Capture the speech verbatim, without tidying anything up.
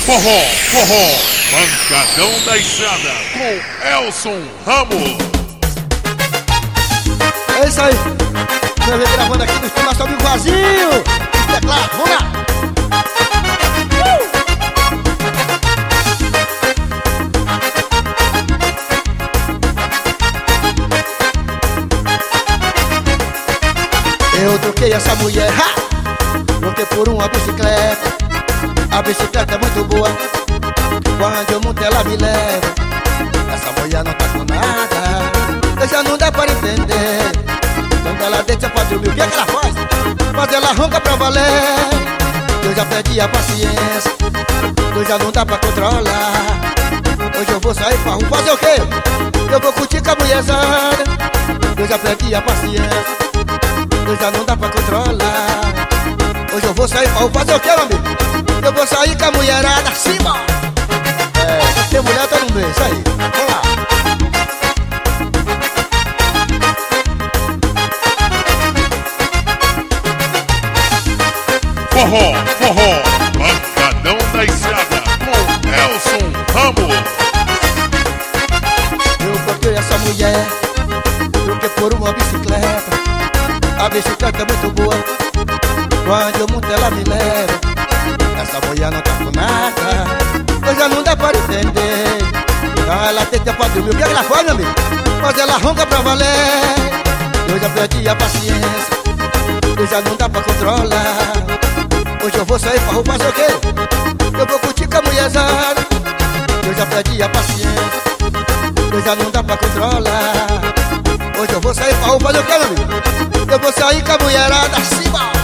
Forró, forró, Pancadão da Estrada com Elson Ramos. É isso aí. Nós vem gravando aqui no estúdio, nosso amigo Vazio. Teclado, vamos lá. Uh! Eu troquei essa mulher, ha! Troquei por uma bicicleta. A bicicleta é muito boa. Quando eu monto ela me leva. Essa mulher não tá com nada. Eu já não dá para entender. Quando ela deita pra dormir, o que é que ela faz? Mas ela ronca pra valer. Eu já perdi a paciência. Eu já não dá pra controlar. Hoje eu vou sair pra rua fazer o quê? Eu vou curtir com a mulherzada. Eu já perdi a paciência. Eu já não dá pra controlar. Hoje eu vou sair pra rua fazer o quê, meu amigo? Eu vou sair com a mulherada acima. É, tem mulher todo mundo, isso aí. Vamos lá. Forró, forró, Pancadão da Estrada com Elson Ramos. Eu troquei essa mulher, troquei por uma bicicleta. A bicicleta é muito boa. Quando eu monto ela me leva. Essa mulher não tá com nada. Hoje não dá para entender. Ah, ela deita pra dormir, o que ela faz, meu amigo? Mas ela ronca pra valer. Eu já perdi a paciência. Eu já não dá pra controlar. Hoje eu vou sair pra rua fazer o quê? Eu vou curtir com a mulherzada. Eu já perdi a paciência. Eu já não dá pra controlar. Hoje eu vou sair pra rua fazer o quê, meu amigo? Eu vou sair com a mulherada acima.